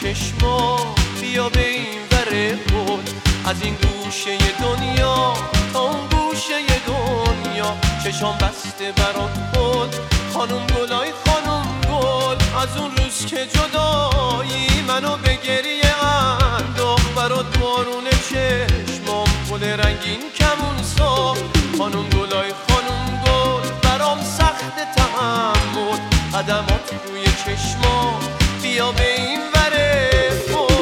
چشما بیا به این ور پل، از این گوشه دنیا تا اون گوشه دنیا چشام بسته برات بود. خانم گلای خانم گل، از اون روز که جدایی منو به گریه انداخت، برات بارون چشمام گل رنگین کمون ساخت. خانم گلای خانم گل، برام سخت تحمل، قدمات روی چشمام بیا به این ور پل.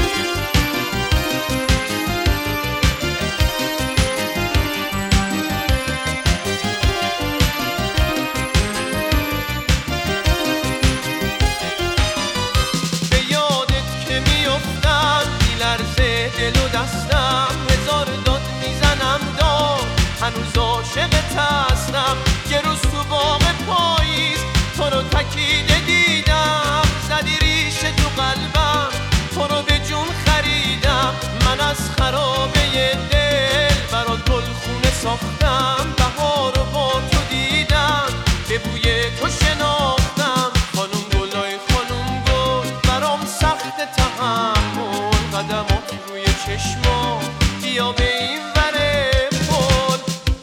دل و دستم هزار داد میزنم داد، هنوز عاشقت هستم. یه روز تو باغ پاییز تو رو تکیده دیدم، زدی ریشه تو قلبم، تو رو به جون خریدم. من از خرابه دل برات گلخونه ساختم، بهار رو با تو دیدم، به بوی تو شناختم. خانم گلای خانم گل، برام سخت تحمل، قدمات روی چشما بیا به این ور پل.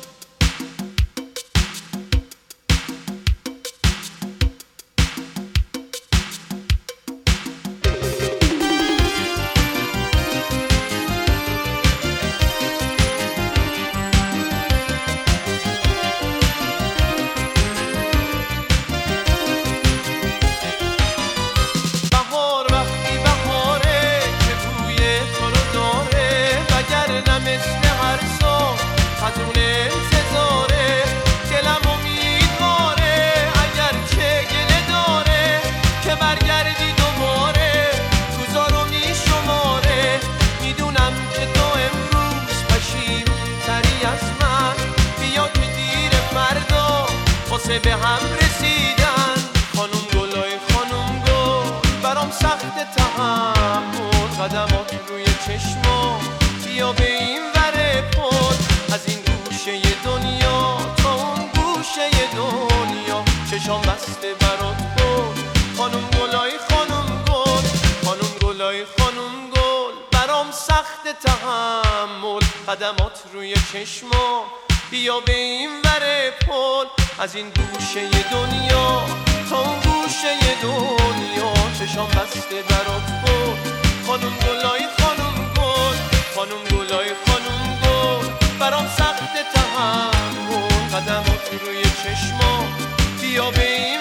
بهار وقتی بهاره که بوی تو رو داره، وگرنه مثل هر سال خزون انتظاره. دلم امیدواره اگر چه گله داره که برگردی دوباره، روزا رو میشماره. میدونم که تو امروز پشیمون‌تری از من، بیا که دیر فردا واسه به هم رسیدن. خانم گلای خانم گل، برام سخت تحمل، قدمات روی چشما بیا به این ور پل. از این گوشه دنیا تا اون گوشه دنیا چشام بسته برات بود. خانم گلای خانم گل، خانم گلای خانم گل، برام سخت تحمل، قدمات روی چشما بیا به این ور پل. از این گوشه دنیا تا اون گوشه دنیا چشام بسته برات بود. خانم گلای خانم گل، خانم گلای خانم گل، برام سخت تحمل، قدمات روی چشما بیا به این